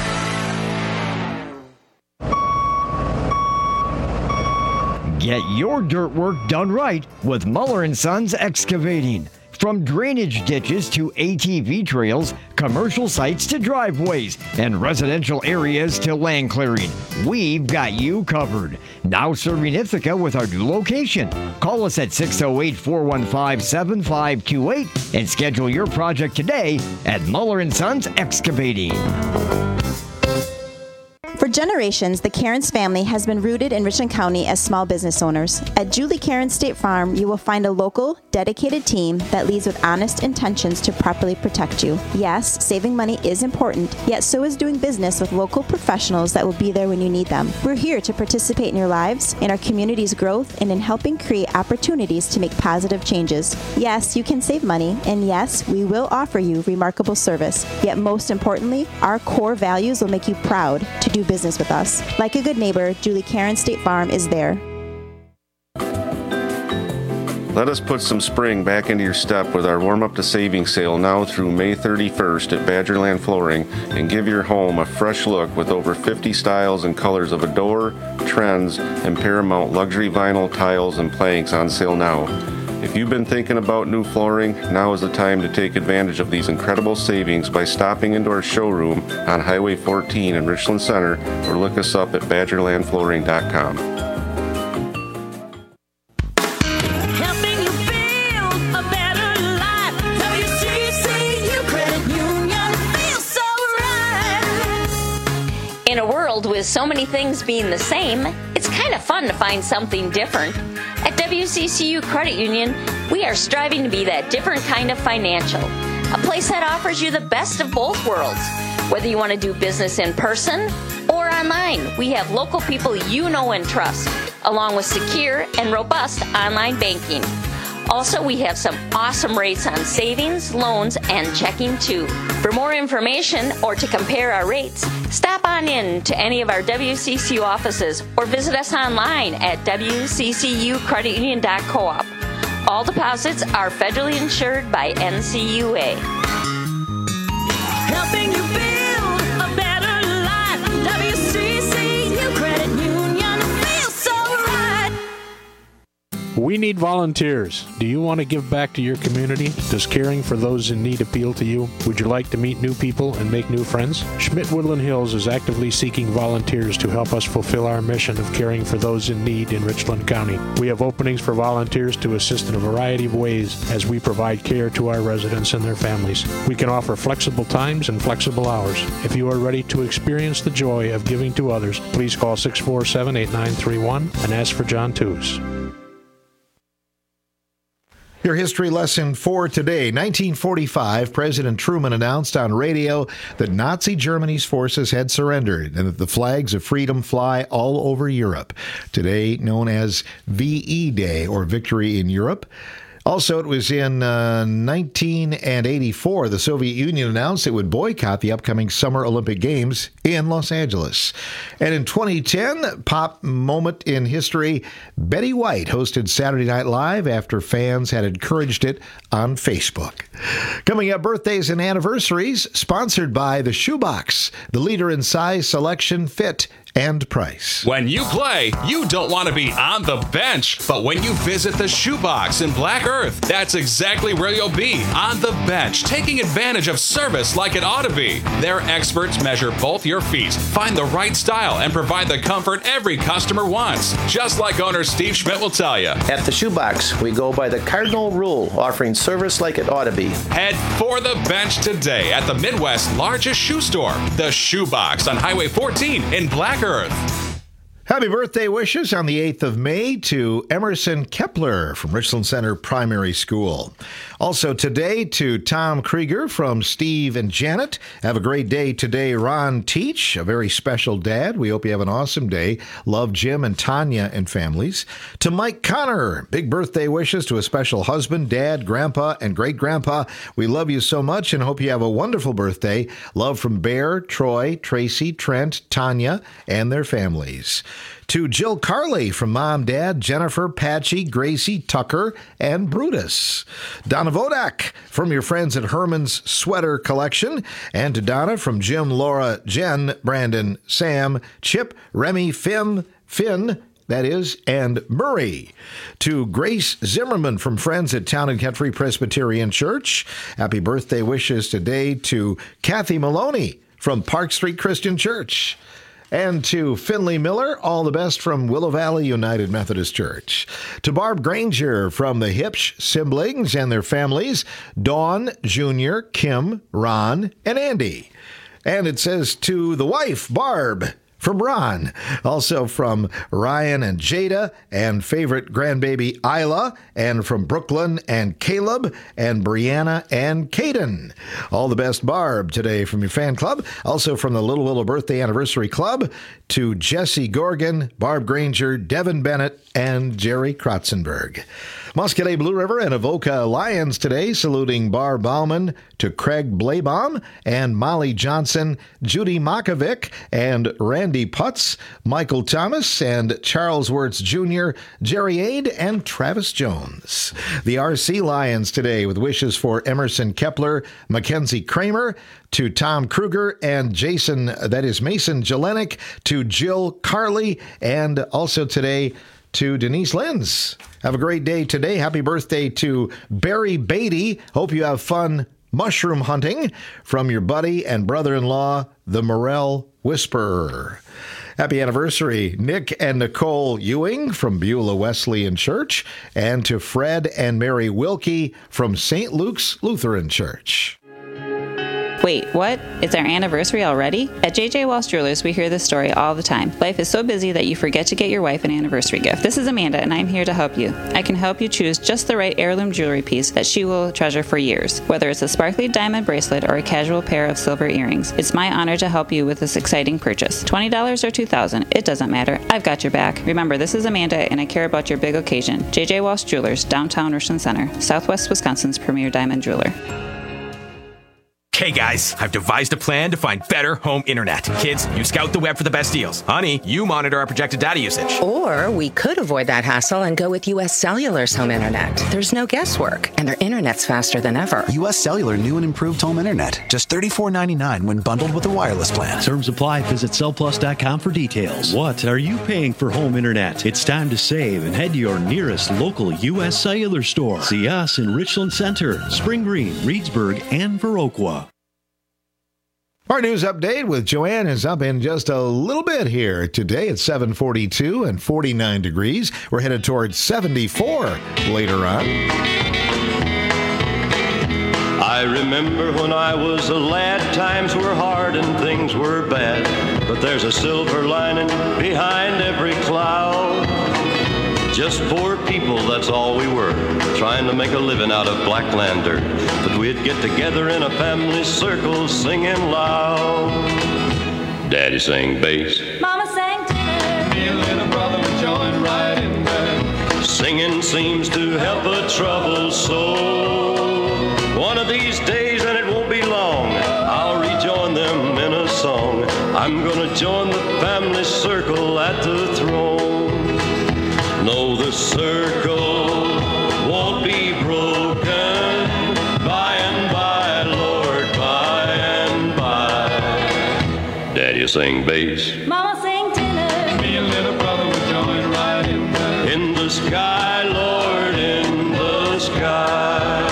P: Get your dirt work done right with Muller & Sons Excavating. From drainage ditches to ATV trails, commercial sites to driveways, and residential areas to land clearing, we've got you covered. Now serving Ithaca with our new location. Call us at 608-415-7528 and schedule your project today at Muller & Sons Excavating.
V: For
E: generations, the Cairns family has been rooted in Richland County as small business owners. At Julie Cairns State Farm, you will find a local, dedicated team that leads with honest intentions to properly protect you. Yes, saving money is important, yet so is doing business with local professionals that will be there when you need them. We're here to participate in your lives, in our community's growth, and in helping create opportunities to make positive changes. Yes, you can save money, and yes, we will offer you remarkable service. Yet most importantly, our core values will make you proud to do business with us. Like a good neighbor, Julie Cairns State Farm is there.
V: Let us put some spring back into your step with our Warm Up to Savings sale now through May 31st at Badgerland Flooring, and give your home a fresh look with over 50 styles and colors of Adore, Trends, and Paramount luxury vinyl tiles and planks on sale now. If you've been thinking about new flooring, now is the time to take advantage of these incredible savings by stopping into our showroom on Highway 14 in Richland Center, or look us up at BadgerlandFlooring.com.
W: In a world with so many things being the same, it's kind of fun to find something different. At WCCU Credit Union, we are striving to be that different kind of financial, a place that offers you the best of both worlds. Whether you want to do business in person or online, we have local people you know and trust, along with secure and robust online banking. Also, we have some awesome rates on savings, loans, and checking too. For more information or to compare our rates, stop on in to any of our WCCU offices or visit us online at wccucreditunion.coop. All deposits are federally insured by NCUA.
M: Helping you build a better life. WCCU Credit Union feels so right.
X: We need volunteers. Do you want to give back to your community? Does caring for those in need appeal to you? Would you like to meet new people and make new friends? Schmidt Woodland Hills is actively seeking volunteers to help us fulfill our mission of caring for those in need in Richland County. We have openings for volunteers to assist in a variety of ways as we provide care to our residents and their families. We can offer flexible times and flexible hours. If you are ready to experience the joy of giving to others, please call 647-8931 and ask for John Tews.
B: Your history lesson for today. 1945, President Truman announced on radio that Nazi Germany's forces had surrendered and that the flags of freedom fly all over Europe. Today known as VE Day, or Victory in Europe. Also, it was in 1984, the Soviet Union announced it would boycott the upcoming Summer Olympic Games in Los Angeles. And in 2010, pop moment in history, Betty White hosted Saturday Night Live after fans had encouraged it on Facebook. Coming up, birthdays and anniversaries, sponsored by The Shoebox, the leader in size, selection, fit, and price.
Y: When you play, you don't want to be on the bench, but when you visit the Shoebox in Black Earth, that's exactly where you'll be, on the bench, taking advantage of service like it ought to be. Their experts measure both your feet, find the right style, and provide the comfort every customer wants, just like owner Steve Schmidt will tell you.
Z: At the Shoebox, we go by the cardinal rule, offering service like it ought to be.
Y: Head for the bench today at the Midwest's largest shoe store, the Shoebox on Highway 14 in Black Earth.
B: Happy birthday wishes on the 8th of May to Emerson Kepler from Richland Center Primary School. Also today to Tom Krieger from Steve and Janet. Have a great day today, Ron Teach, a very special dad. We hope you have an awesome day. Love Jim and Tanya and families. To Mike Connor, big birthday wishes to a special husband, dad, grandpa, and great-grandpa. We love you so much and hope you have a wonderful birthday. Love from Bear, Troy, Tracy, Trent, Tanya, and their families. To Jill Carley from Mom, Dad, Jennifer, Patchy, Gracie, Tucker, and Brutus. Donna Vodak from your friends at Herman's Sweater Collection. And to Donna from Jim, Laura, Jen, Brandon, Sam, Chip, Remy, Finn, that is, and Murray. To Grace Zimmerman from friends at Town and Country Presbyterian Church. Happy birthday wishes today to Kathy Maloney from Park Street Christian Church. And to Finley Miller, all the best from Willow Valley United Methodist Church. To Barb Granger from the Hipsch siblings and their families, Dawn, Junior, Kim, Ron, and Andy. And it says to the wife, Barb, from Ron. Also from Ryan and Jada and favorite grandbaby Isla, and from Brooklyn and Caleb and Brianna and Caden. All the best, Barb, today from your fan club. Also from the Little Willow Birthday Anniversary Club to Jesse Gorgon, Barb Granger, Devin Bennett, and Jerry Krotzenberg. Muscadet Blue River and Avoca Lions today, saluting Barb Bauman, to Craig Blaybaum and Molly Johnson, Judy Makovic and Randy Putz, Michael Thomas and Charles Wirtz Jr., Jerry Aid and Travis Jones. The RC Lions today with wishes for Emerson Kepler, Mackenzie Kramer, to Tom Kruger and Mason Jelenic, to Jill Carley, and also today to Denise Lenz. Have a great day today. Happy birthday to Barry Beatty. Hope you have fun mushroom hunting. From your buddy and brother-in-law, the Morel Whisperer. Happy anniversary, Nick and Nicole Ewing from Beulah Wesleyan Church, and to Fred and Mary Wilkie from St. Luke's Lutheran Church.
D: Wait, what? It's our anniversary already? At J.J. Walsh Jewelers, we hear this story all the time. Life is so busy that you forget to get your wife an anniversary gift. This is Amanda, and I'm here to help you. I can help you choose just the right heirloom jewelry piece that she will treasure for years. Whether it's a sparkly diamond bracelet or a casual pair of silver earrings, it's my honor to help you with this exciting purchase. $20 or $2,000, it doesn't matter. I've got your back. Remember, this is Amanda, and I care about your big occasion. J.J. Walsh Jewelers, downtown Richland Center, Southwest Wisconsin's premier diamond jeweler.
F: Hey guys, I've devised a plan to find better home internet. Kids, you scout the web for the best deals. Honey, you monitor our projected data usage.
G: Or we could avoid that hassle and go with U.S. Cellular's home internet. There's no guesswork, and their internet's faster than ever.
H: U.S. Cellular new and improved home internet. Just $34.99 when bundled with a wireless plan.
I: Terms apply. Visit cellplus.com for details. What are you paying for home internet? It's time to save and head to your nearest local U.S. Cellular store. See us in Richland Center, Spring Green, Reedsburg, and Viroqua.
B: Our news update with Joanne is up in just a little bit here. Today it's 7:42 and 49 degrees. We're headed towards 74 later on.
J: I remember when I was a lad, times were hard and things were bad. But there's a silver lining behind every cloud. Just poor people, that's all we were, trying to make a living out of blackland dirt. But we'd get together in a family circle singing loud. Daddy sang bass,
M: Mama sang tenor, me and little brother would join right in there.
J: Singing seems to help a troubled soul. One of these days, and it won't be long, I'll rejoin them in a song. I'm gonna join the family circle at the throne. No, the circle won't be broken. By and by, Lord, by and by. Daddy sing bass,
M: Mama sang tenor, me and little brother would join right in there.
J: In the sky, Lord, in the sky.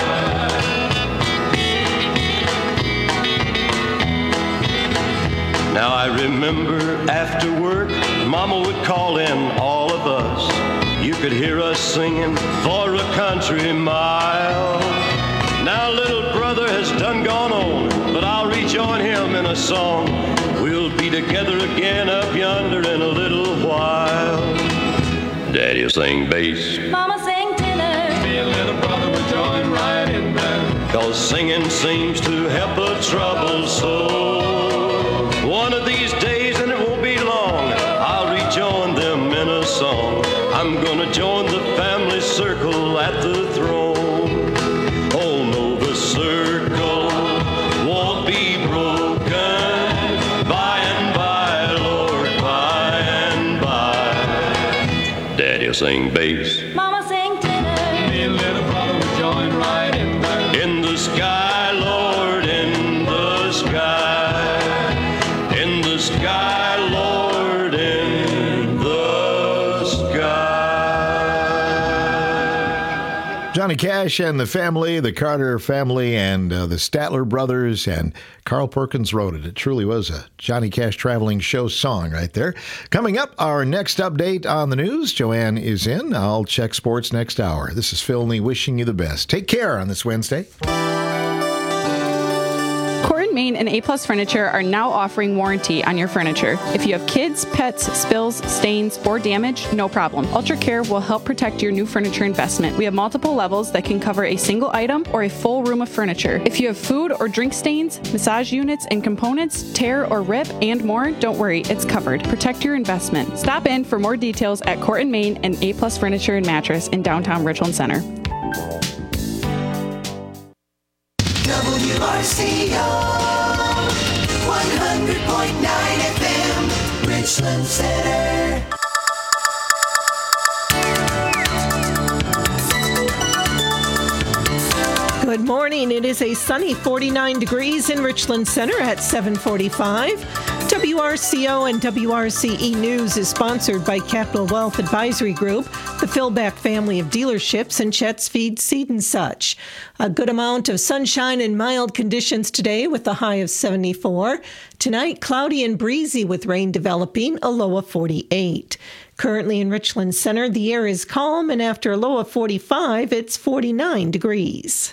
J: Now I remember after work, Mama would call in all of us. You could hear us singing for a country mile. Now little brother has done gone on, but I'll rejoin him in a song. We'll be together again up yonder in a little while. Daddy'll sing bass,
M: Mama sang tenor, me and little brother would join right in there.
J: 'Cause singing seems to help a troubled soul. One of these days, and it won't be long, I'll rejoin them in a song. I'm gonna join the family circle at the throne. Oh no, the circle won't be broken. By and by, Lord, by and by. Daddy'll sing bass,
M: Mama sang tenor, me and little brother would join right in there.
J: in the sky, Lord, in the sky. In the sky, Lord, in the sky.
B: Johnny Cash and the family, the Carter family, and the Statler brothers, and Carl Perkins wrote it. It truly was a Johnny Cash traveling show song right there. Coming up, our next update on the news. Joanne is in. I'll check sports next hour. This is Phil Nee wishing you the best. Take care on this Wednesday.
K: Maine and A-Plus Furniture are now offering warranty on your furniture. If you have kids, pets, spills, stains, or damage, no problem. UltraCare will help protect your new furniture investment. We have multiple levels that can cover a single item or a full room of furniture. If you have food or drink stains, massage units and components, tear or rip, and more, don't worry, it's covered. Protect your investment. Stop in for more details at Court and Main and A-Plus Furniture and Mattress in downtown Richland Center.
M: WRCO 100.9 FM, Richland Center.
L: Good morning. It is a sunny 49 degrees in Richland Center at 7:45. WRCO and WRCE News is sponsored by Capital Wealth Advisory Group, the Philback family of dealerships, and Chet's Feed, Seed and Such. A good amount of sunshine and mild conditions today with a high of 74. Tonight, cloudy and breezy with rain developing, a low of 48. Currently in Richland Center, the air is calm, and after a low of 45, it's 49 degrees.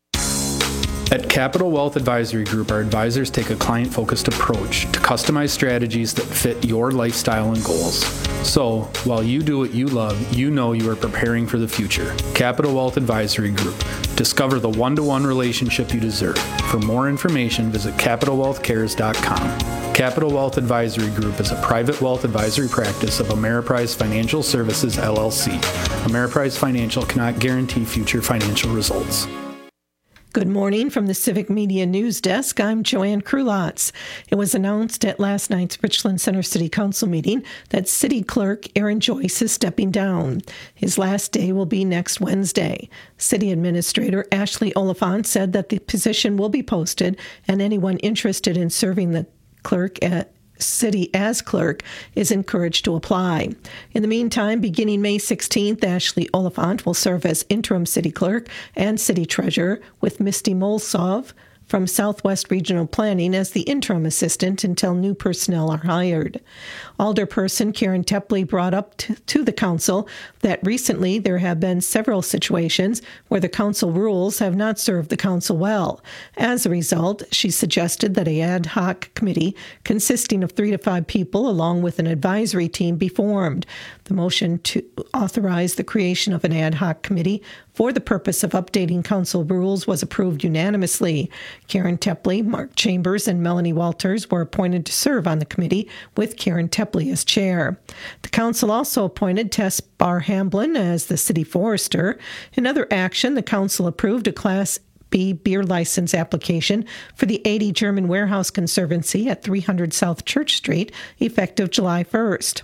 N: At Capital Wealth Advisory Group, our advisors take a client-focused approach to customize strategies that fit your lifestyle and goals. So, while you do what you love, you know you are preparing for the future. Capital Wealth Advisory Group. Discover the one-to-one relationship you deserve. For more information, visit CapitalWealthCares.com. Capital Wealth Advisory Group is a private wealth advisory practice of Ameriprise Financial Services, LLC. Ameriprise Financial cannot guarantee future financial results.
L: Good morning from the Civic Media News Desk. I'm Joanne Krulotz. It was announced at last night's Richland Center City Council meeting that City Clerk Aaron Joyce is stepping down. His last day will be next Wednesday. City Administrator Ashley Oliphant said that the position will be posted, and anyone interested in serving the clerk at City as clerk is encouraged to apply. In the meantime, beginning May 16th, Ashley Oliphant will serve as interim city clerk and city treasurer, with Misty Molsov from Southwest Regional Planning as the interim assistant until new personnel are hired. Alderperson Karen Tepley brought up to the council that recently there have been several situations where the council rules have not served the council well. As a result, she suggested that an ad hoc committee consisting of 3 to 5 people along with an advisory team be formed. The motion to authorize the creation of an ad hoc committee for the purpose of updating council rules was approved unanimously. Karen Tepley, Mark Chambers, and Melanie Walters were appointed to serve on the committee, with Karen Tepley as chair. The council also appointed Tess Barr-Hamblin as the city forester. In other action, the council approved a Class B beer license application for the 80 German Warehouse Conservancy at 300 South Church Street, effective July 1st.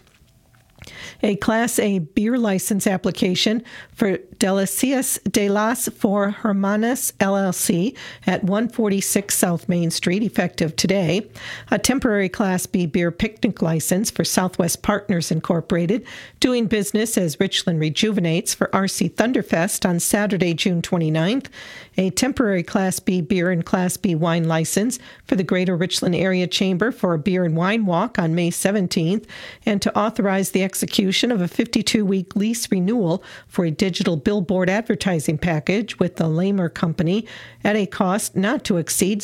L: A Class A beer license application for Delicias de las Four Hermanas LLC at 146 South Main Street, effective today. A temporary Class B beer picnic license for Southwest Partners Incorporated, doing business as Richland Rejuvenates, for RC Thunderfest on Saturday, June 29th. A temporary Class B beer and Class B wine license for the Greater Richland Area Chamber for a beer and wine walk on May 17th, and to authorize the execution of a 52-week lease renewal for a digital billboard advertising package with the Lamer Company at a cost not to exceed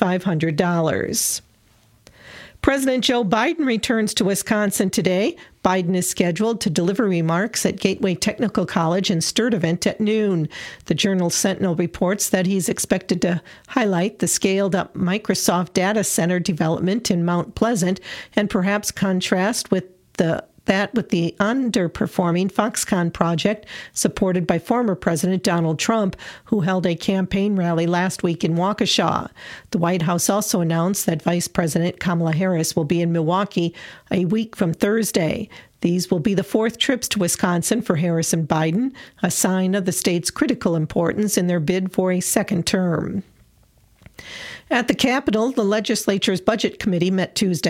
L: $6,500. President Joe Biden returns to Wisconsin today. Biden is scheduled to deliver remarks at Gateway Technical College in Sturtevant at noon. The Journal Sentinel reports that he's expected to highlight the scaled-up Microsoft data center development in Mount Pleasant and perhaps contrast with the underperforming Foxconn project supported by former President Donald Trump, who held a campaign rally last week in Waukesha. The White House also announced that Vice President Kamala Harris will be in Milwaukee a week from Thursday. These will be the 4th trips to Wisconsin for Harris and Biden, a sign of the state's critical importance in their bid for a second term. At the Capitol, the legislature's Budget Committee met Tuesday.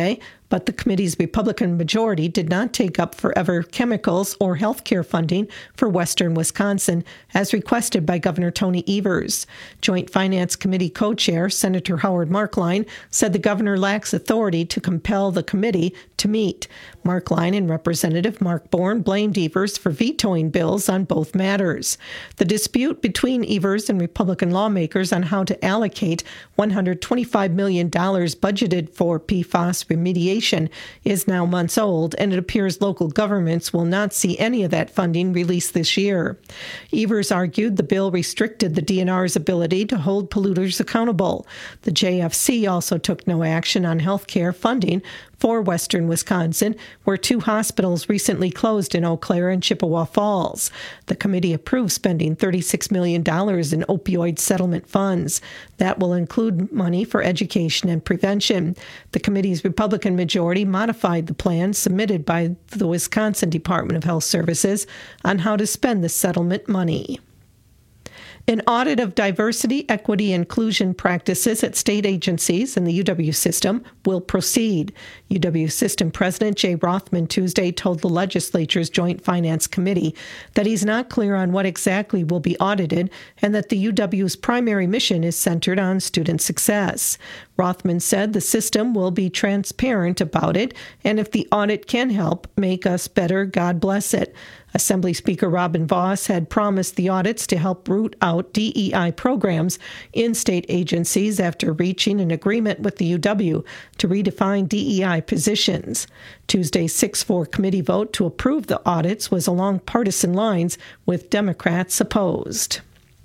L: but the committee's Republican majority did not take up Forever Chemicals or health care funding for western Wisconsin, as requested by Governor Tony Evers. Joint Finance Committee co-chair Senator Howard Markline said the governor lacks authority to compel the committee to meet. Markline and Representative Mark Bourne blamed Evers for vetoing bills on both matters. The dispute between Evers and Republican lawmakers on how to allocate $125 million budgeted for PFAS remediation is now months old, and it appears local governments will not see any of that funding released this year. Evers argued the bill restricted the DNR's ability to hold polluters accountable. The JFC also took no action on health care funding for western Wisconsin, where 2 hospitals recently closed in Eau Claire and Chippewa Falls. The committee approved spending $36 million in opioid settlement funds. That will include money for education and prevention. The committee's Republican majority modified the plan submitted by the Wisconsin Department of Health Services on how to spend the settlement money. An audit of diversity, equity, inclusion practices at state agencies and the UW system will proceed. UW system president Jay Rothman Tuesday told the legislature's Joint Finance Committee that he's not clear on what exactly will be audited and that the UW's primary mission is centered on student success. Rothman said the system will be transparent about it, and if the audit can help make us better, God bless it. Assembly Speaker Robin Voss had promised the audits to help root out DEI programs in state agencies after reaching an agreement with the UW to redefine DEI positions. Tuesday's 6-4 committee vote to approve the audits was along partisan lines, with Democrats opposed.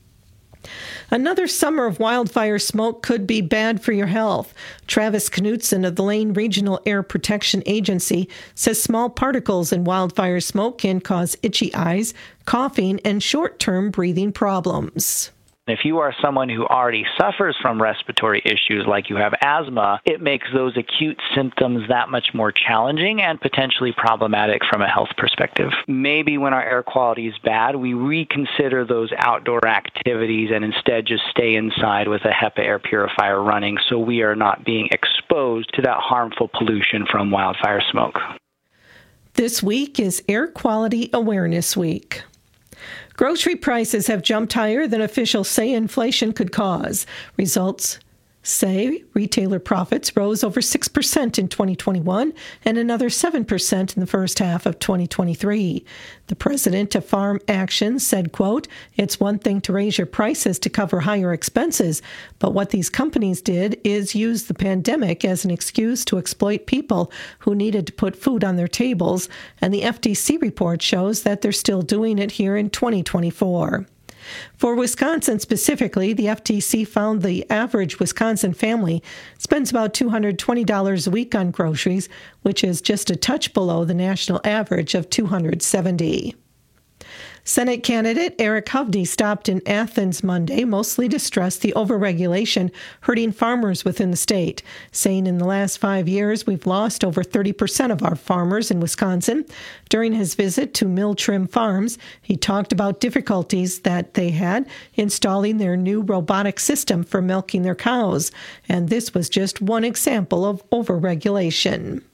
L: Another summer of wildfire smoke could be bad for your health. Travis Knutson of the Lane Regional Air Protection Agency says small particles in wildfire smoke can cause itchy eyes, coughing, and short-term breathing problems.
A: If you are someone who already suffers from respiratory issues like you have asthma, it makes those acute symptoms that much more challenging and potentially problematic from a health perspective. Maybe when our air quality is bad, we reconsider those outdoor activities and instead just stay inside with a HEPA air purifier running so we are not being exposed to that harmful pollution from wildfire smoke.
L: This week is Air Quality Awareness Week. Grocery prices have jumped higher than officials say inflation could cause. Results say retailer profits rose over 6% in 2021 and another 7% in the first half of 2023. The president of Farm Action said, quote, "It's one thing to raise your prices to cover higher expenses, but what these companies did is use the pandemic as an excuse to exploit people who needed to put food on their tables, and the FTC report shows that they're still doing it here in 2024. For Wisconsin specifically, the FTC found the average Wisconsin family spends about $220 a week on groceries, which is just a touch below the national average of $270. Senate candidate Eric Hovde stopped in Athens Monday, mostly to stress the overregulation hurting farmers within the state, saying in the last 5 years we've lost over 30% of our farmers in Wisconsin. During his visit to Mill Trim Farms, he talked about difficulties that they had installing their new robotic system for milking their cows, and this was just one example of overregulation.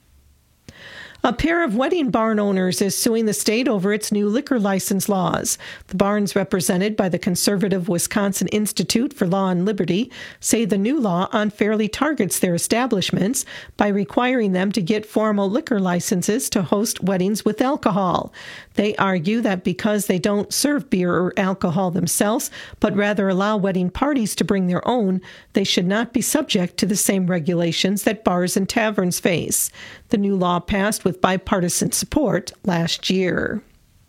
L: A pair of wedding barn owners is suing the state over its new liquor license laws. The barns, represented by the conservative Wisconsin Institute for Law and Liberty, say the new law unfairly targets their establishments by requiring them to get formal liquor licenses to host weddings with alcohol. They argue that because they don't serve beer or alcohol themselves, but rather allow wedding parties to bring their own, they should not be subject to the same regulations that bars and taverns face. The new law passed with bipartisan support last year.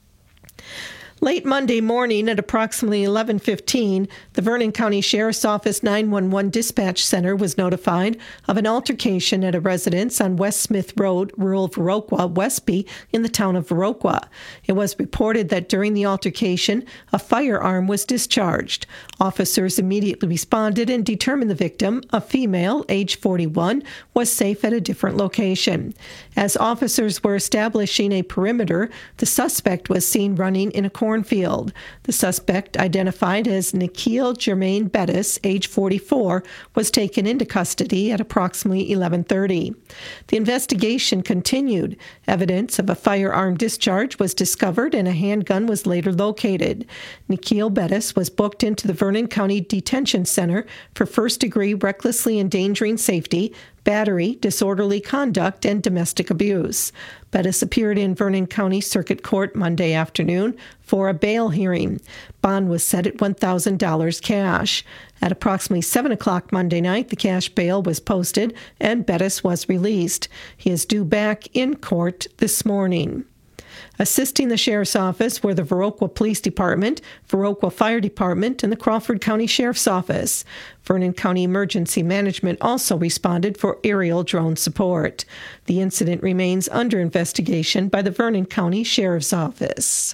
L: Late Monday morning at approximately 11:15, the Vernon County Sheriff's Office 911 Dispatch Center was notified of an altercation at a residence on West Smith Road, rural Viroqua, Westby, in the town of Viroqua. It was reported that during the altercation, a firearm was discharged. Officers immediately responded and determined the victim, a female, age 41, was safe at a different location. As officers were establishing a perimeter, the suspect was seen running in a corner cornfield. The suspect, identified as Nikhil Jermaine Bettis, age 44, was taken into custody at approximately 11:30. The investigation continued. Evidence of a firearm discharge was discovered and a handgun was later located. Nikhil Bettis was booked into the Vernon County Detention Center for first-degree recklessly endangering safety, battery, disorderly conduct, and domestic abuse. Bettis appeared in Vernon County Circuit Court Monday afternoon for a bail hearing. Bond was set at $1,000 cash. At approximately 7 o'clock Monday night, the cash bail was posted and Bettis was released. He is due back in court this morning. Assisting the Sheriff's Office were the Viroqua Police Department, Viroqua Fire Department, and the Crawford County Sheriff's Office. Vernon County Emergency Management also responded for aerial drone support. The incident remains under investigation by the Vernon County Sheriff's Office.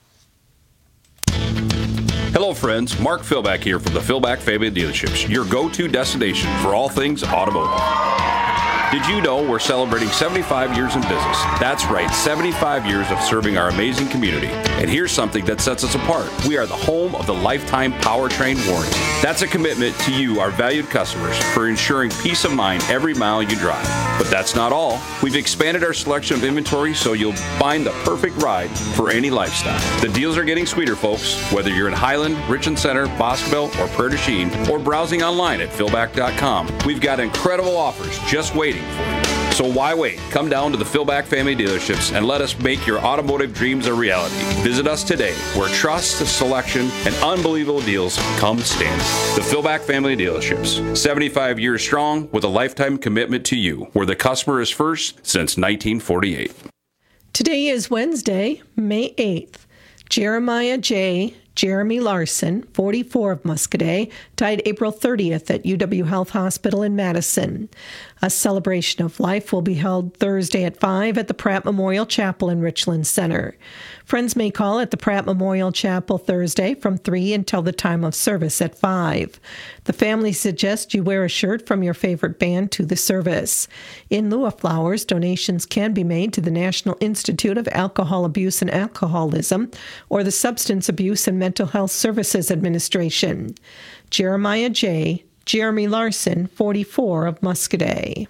O: Hello friends, Mark Philback here from the Philback Family Dealerships, your go-to destination for all things automotive. Did you know we're celebrating 75 years in business? That's right, 75 years of serving our amazing community. And here's something that sets us apart. We are the home of the lifetime powertrain warranty. That's a commitment to you, our valued customers, for ensuring peace of mind every mile you drive. But that's not all. We've expanded our selection of inventory so you'll find the perfect ride for any lifestyle. The deals are getting sweeter, folks. Whether you're in Highland, Richland Center, Boscoville, or Prairie du Chien, or browsing online at philback.com, we've got incredible offers just waiting for you. So why wait? Come down to the Philback Family Dealerships and let us make your automotive dreams a reality. Visit us today, where trust, selection, and unbelievable deals come standard. The Philback Family Dealerships, 75 years strong with a lifetime commitment to you, where the customer is first since 1948.
L: Today is Wednesday, May 8th. Jeremiah J. Jeremy Larson, 44 of Muscoda, died April 30th at UW Health Hospital in Madison. A celebration of life will be held Thursday at 5 at the Pratt Memorial Chapel in Richland Center. Friends may call at the Pratt Memorial Chapel Thursday from 3 until the time of service at 5. The family suggests you wear a shirt from your favorite band to the service. In lieu of flowers, donations can be made to the National Institute of Alcohol Abuse and Alcoholism or the Substance Abuse and Mental Health Services Administration. Jeremiah J. Jeremy Larson, 44 of Muscoda.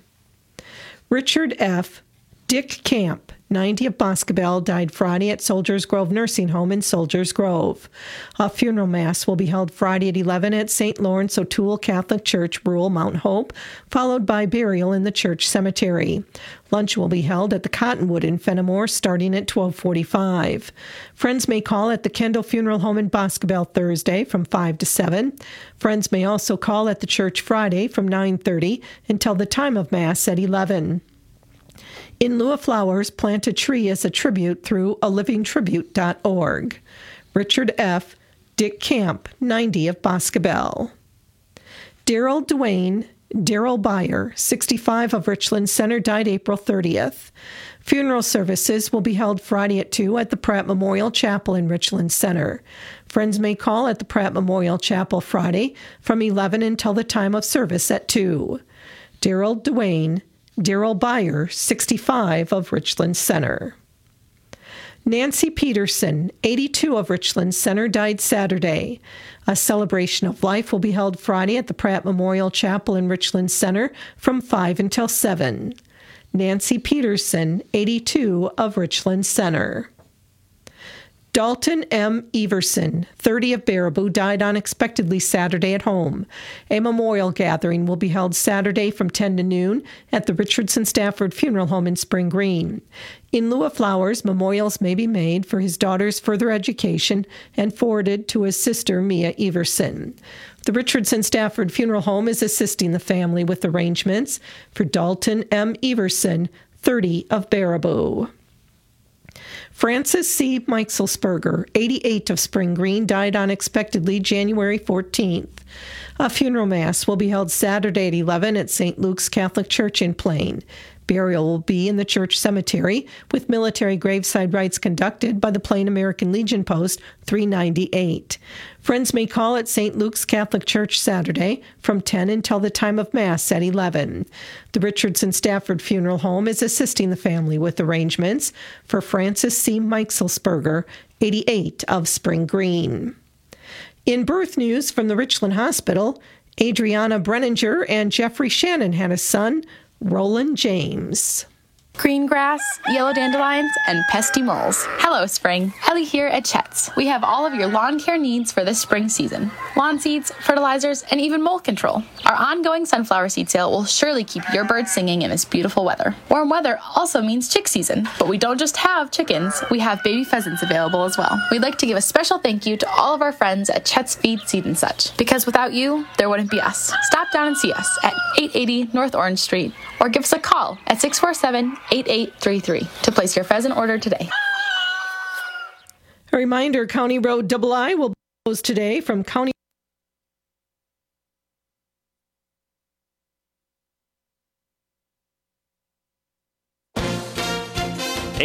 L: Richard F. Dick Camp, 90 of Boscoville, died Friday at Soldiers Grove Nursing Home in Soldiers Grove. A funeral mass will be held Friday at 11 at St. Lawrence O'Toole Catholic Church, rural Mount Hope, followed by burial in the church cemetery. Lunch will be held at the Cottonwood in Fenimore starting at 12:45. Friends may call at the Kendall Funeral Home in Boscoville Thursday from 5 to 7. Friends may also call at the church Friday from 9:30 until the time of Mass at 11. In lieu of flowers, plant a tree as a tribute through alivingtribute.org. Richard F. Dick Camp, 90 of Boscoville. Daryl Duane, Daryl Byer, 65 of Richland Center, died April 30th. Funeral services will be held Friday at 2 at the Pratt Memorial Chapel in Richland Center. Friends may call at the Pratt Memorial Chapel Friday from 11 until the time of service at 2. Daryl Duane, Daryl Byer, 65 of Richland Center. Nancy Peterson, 82 of Richland Center, died Saturday. A celebration of life will be held Friday at the Pratt Memorial Chapel in Richland Center from 5 until 7. Nancy Peterson, 82 of Richland Center. Dalton M. Everson, 30 of Baraboo, died unexpectedly Saturday at home. A memorial gathering will be held Saturday from 10 to noon at the Richardson Stafford Funeral Home in Spring Green. In lieu of flowers, memorials may be made for his daughter's further education and forwarded to his sister, Mia Everson. The Richardson Stafford Funeral Home is assisting the family with arrangements for Dalton M. Everson, 30 of Baraboo. Francis C. Meichelsberger, 88 of Spring Green, died unexpectedly January 14th. A funeral mass will be held Saturday at 11 at St. Luke's Catholic Church in Plain. Burial will be in the church cemetery, with military graveside rites conducted by the Plain American Legion Post 398. Friends may call at St. Luke's Catholic Church Saturday from 10 until the time of Mass at 11. The Richardson Stafford Funeral Home is assisting the family with arrangements for Francis C. Meichelsberger, 88 of Spring Green. In birth news from the Richland Hospital, Adriana Brenninger and Jeffrey Shannon had a son, Roland James.
C: Green grass, yellow dandelions, and pesky moles. Hello, spring. Ellie here at Chet's. We have all of your lawn care needs for this spring season. Lawn seeds, fertilizers, and even mole control. Our ongoing sunflower seed sale will surely keep your birds singing in this beautiful weather. Warm weather also means chick season, but we don't just have chickens, we have baby pheasants available as well. We'd like to give a special thank you to all of our friends at Chet's Feed, Seed, and Such, because without you, there wouldn't be us. Stop down and see us at 880 North Orange Street, or give us a call at 647-8833 to place your pheasant order today.
L: A reminder, County Road II will be closed today from County